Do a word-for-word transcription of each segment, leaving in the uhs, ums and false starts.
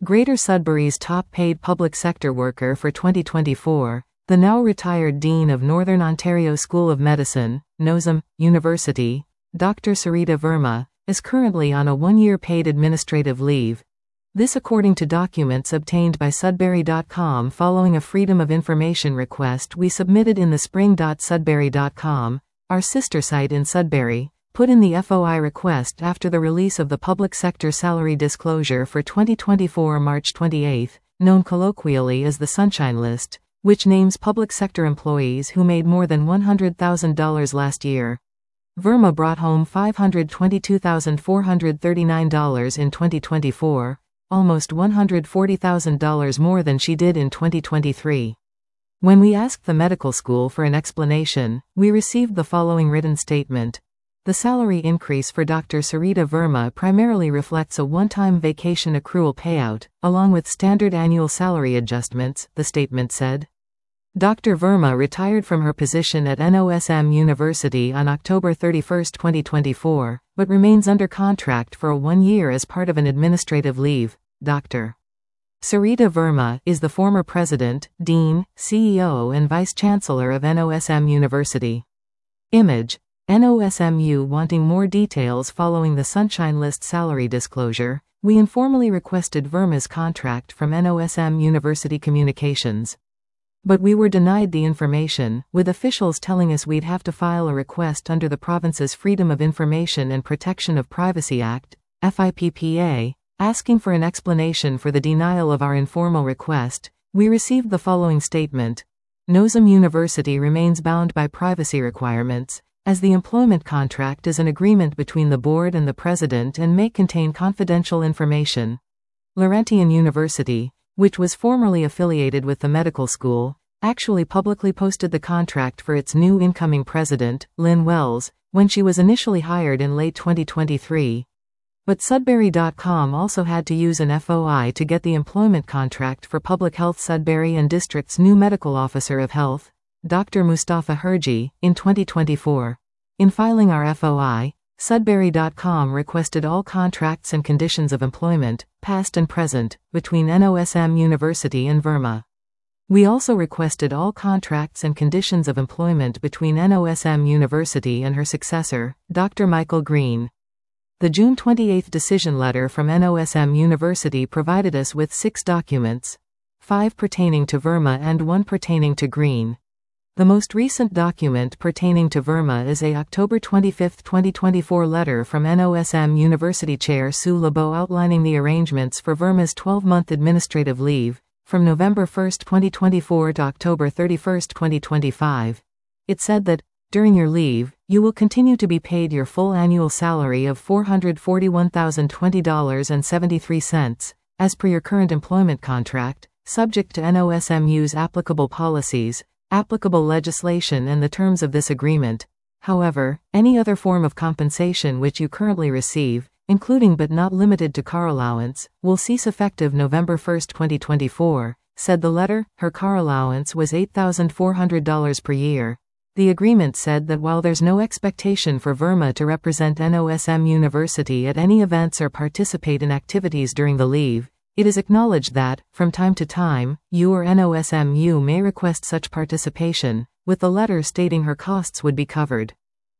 Greater Sudbury's top-paid public sector worker for twenty twenty-four, the now-retired Dean of Northern Ontario School of Medicine, Nozam University, Doctor Sarita Verma, is currently on a one-year paid administrative leave. This according to documents obtained by Sudbury dot com following a Freedom of Information request we submitted in the spring. Sudbury dot com, our sister site in Sudbury, put in the F O I request after the release of the Public Sector Salary Disclosure for twenty twenty-four March twenty-eighth, known colloquially as the Sunshine List, which names public sector employees who made more than one hundred thousand dollars last year. Verma brought home five hundred twenty-two thousand four hundred thirty-nine dollars in twenty twenty-four, almost one hundred forty thousand dollars more than she did in twenty twenty-three. When we asked the medical school for an explanation, we received the following written statement. The salary increase for Doctor Sarita Verma primarily reflects a one-time vacation accrual payout, along with standard annual salary adjustments, the statement said. Doctor Verma retired from her position at N O S M University on October thirty-first, twenty twenty-four, but remains under contract for one year as part of an administrative leave. Doctor Sarita Verma is the former president, dean, C E O and vice-chancellor of N O S M University. Image. N O S M U wanting more details following the Sunshine List salary disclosure, we informally requested Verma's contract from N O S M University Communications. But we were denied the information, with officials telling us we'd have to file a request under the province's Freedom of Information and Protection of Privacy Act, F I P P A, asking for an explanation for the denial of our informal request. We received the following statement. Nozam University remains bound by privacy requirements, as the employment contract is an agreement between the board and the president and may contain confidential information. Laurentian University, which was formerly affiliated with the medical school, actually publicly posted the contract for its new incoming president, Lynn Wells, when she was initially hired in late twenty twenty-three. But Sudbury dot com also had to use an F O I to get the employment contract for Public Health Sudbury and District's new medical officer of health, Doctor Mustafa Herji, in twenty twenty-four. In filing our F O I, Sudbury dot com requested all contracts and conditions of employment, past and present, between N O S M University and Verma. We also requested all contracts and conditions of employment between N O S M University and her successor, Doctor Michael Green. The June twenty-eighth decision letter from N O S M University provided us with six documents, five pertaining to Verma and one pertaining to Green. The most recent document pertaining to Verma is a October twenty-fifth, twenty twenty-four letter from N O S M University Chair Sue LeBeau outlining the arrangements for Verma's twelve-month administrative leave, from November first, twenty twenty-four to October thirty-first, twenty twenty-five. It said that, during your leave, you will continue to be paid your full annual salary of four hundred forty-one thousand twenty dollars and seventy-three cents, as per your current employment contract, subject to N O S M U's applicable policies, applicable legislation and the terms of this agreement. However, any other form of compensation which you currently receive, including but not limited to car allowance, will cease effective November first, twenty twenty-four, said the letter. Her car allowance was eight thousand four hundred dollars per year. The agreement said that while there's no expectation for Verma to represent N O S M University at any events or participate in activities during the leave, it is acknowledged that, from time to time, you or N O S M U may request such participation, with the letter stating her costs would be covered.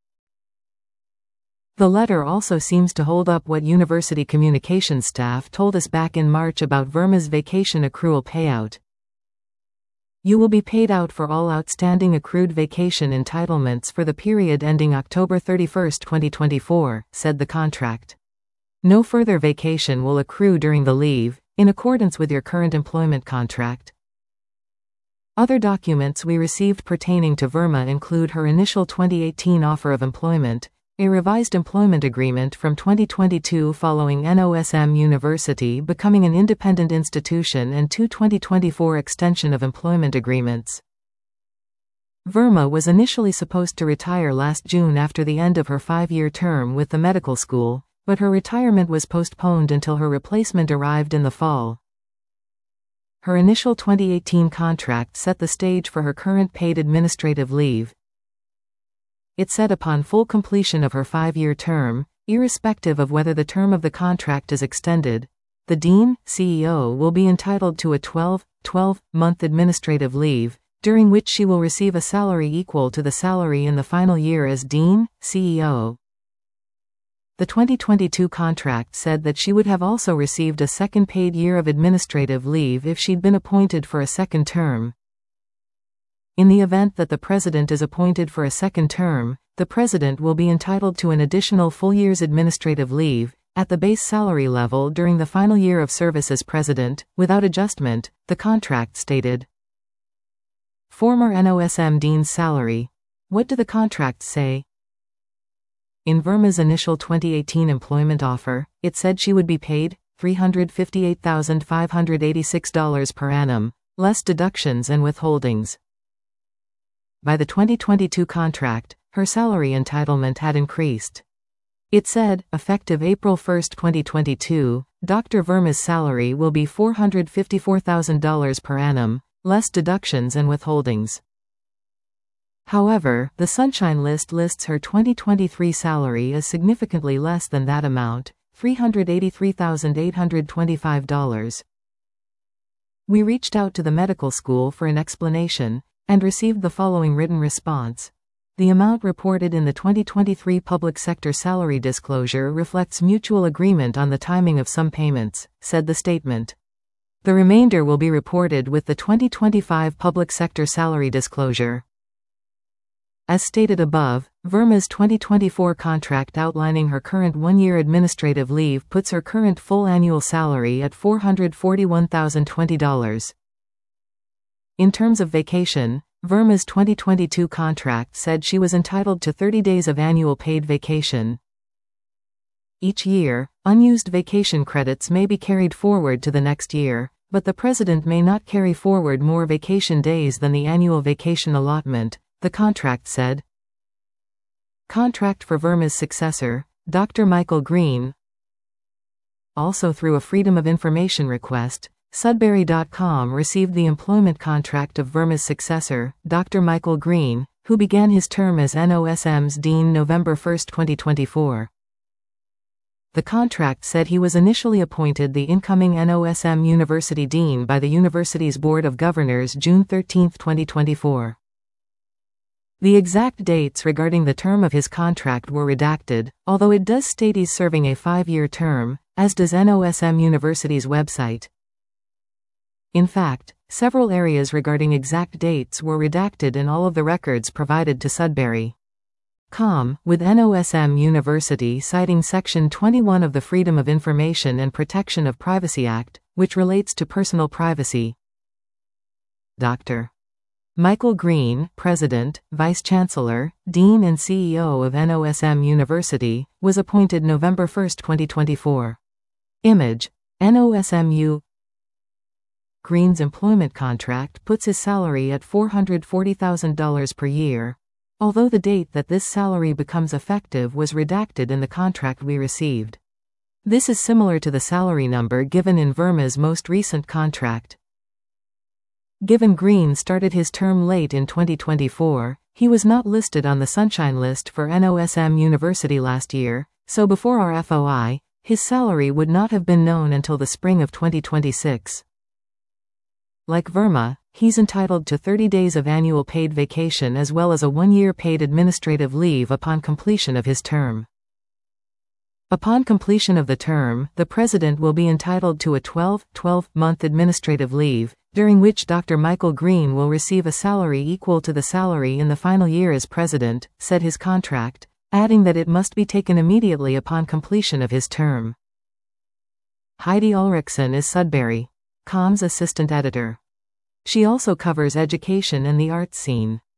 The letter also seems to hold up what university communications staff told us back in March about Verma's vacation accrual payout. You will be paid out for all outstanding accrued vacation entitlements for the period ending October thirty-first, twenty twenty-four, said the contract. No further vacation will accrue during the leave, in accordance with your current employment contract. Other documents we received pertaining to Verma include her initial twenty eighteen offer of employment, a revised employment agreement from twenty twenty-two following N O S M University becoming an independent institution, and two twenty twenty-four extension of employment agreements. Verma was initially supposed to retire last June after the end of her five-year term with the medical school, but her retirement was postponed until her replacement arrived in the fall. Her initial twenty eighteen contract set the stage for her current paid administrative leave. It said upon full completion of her five-year term, irrespective of whether the term of the contract is extended, The Dean, C E O will be entitled to a twelve, twelve-month administrative leave, during which she will receive a salary equal to the salary in the final year as Dean, C E O. The twenty twenty-two contract said that she would have also received a second paid year of administrative leave if she'd been appointed for a second term. In the event that the president is appointed for a second term, the president will be entitled to an additional full year's administrative leave, at the base salary level during the final year of service as president, without adjustment, the contract stated. Former N O S M Dean's salary. What do the contracts say? In Verma's initial twenty eighteen employment offer, it said she would be paid three hundred fifty-eight thousand five hundred eighty-six dollars per annum, less deductions and withholdings. By the twenty twenty-two contract, her salary entitlement had increased. It said, effective April first twenty twenty-two, Doctor Verma's salary will be four hundred fifty-four thousand dollars per annum, less deductions and withholdings. However, the Sunshine List lists her twenty twenty-three salary as significantly less than that amount, three hundred eighty-three thousand eight hundred twenty-five dollars. We reached out to the medical school for an explanation, and received the following written response. The amount reported in the twenty twenty-three public sector salary disclosure reflects mutual agreement on the timing of some payments, said the statement. The remainder will be reported with the twenty twenty-five public sector salary disclosure. As stated above, Verma's twenty twenty-four contract outlining her current one-year administrative leave puts her current full annual salary at four hundred forty-one thousand twenty dollars. In terms of vacation, Verma's twenty twenty-two contract said she was entitled to thirty days of annual paid vacation. Each year, unused vacation credits may be carried forward to the next year, but the president may not carry forward more vacation days than the annual vacation allotment, the contract said. Contract for Verma's successor, Doctor Michael Green. Also through a Freedom of Information request, Sudbury dot com received the employment contract of Verma's successor, Doctor Michael Green, who began his term as N O S M's Dean November first twenty twenty-four. The contract said he was initially appointed the incoming N O S M University Dean by the university's Board of Governors June thirteenth twenty twenty-four. The exact dates regarding the term of his contract were redacted, although it does state he's serving a five-year term, as does N O S M University's website. In fact, several areas regarding exact dates were redacted in all of the records provided to Sudbury dot com, with N O S M University citing Section twenty-one of the Freedom of Information and Protection of Privacy Act, which relates to personal privacy. Doctor Michael Green, President, Vice-Chancellor, Dean and C E O of N O S M University, was appointed November first twenty twenty-four. Image. N O S M U. Green's employment contract puts his salary at four hundred forty thousand dollars per year, although the date that this salary becomes effective was redacted in the contract we received. This is similar to the salary number given in Verma's most recent contract. Given Green started his term late in twenty twenty-four, he was not listed on the Sunshine List for N O S M University last year, so before our F O I, his salary would not have been known until the spring of twenty twenty-six. Like Verma, he's entitled to thirty days of annual paid vacation as well as a one-year paid administrative leave upon completion of his term. Upon completion of the term, the president will be entitled to a twelve, twelve-month administrative leave, during which Doctor Michael Green will receive a salary equal to the salary in the final year as president, said his contract, adding that it must be taken immediately upon completion of his term. Heidi Ulrichsen is Sudbury dot com's assistant editor. She also covers education and the arts scene.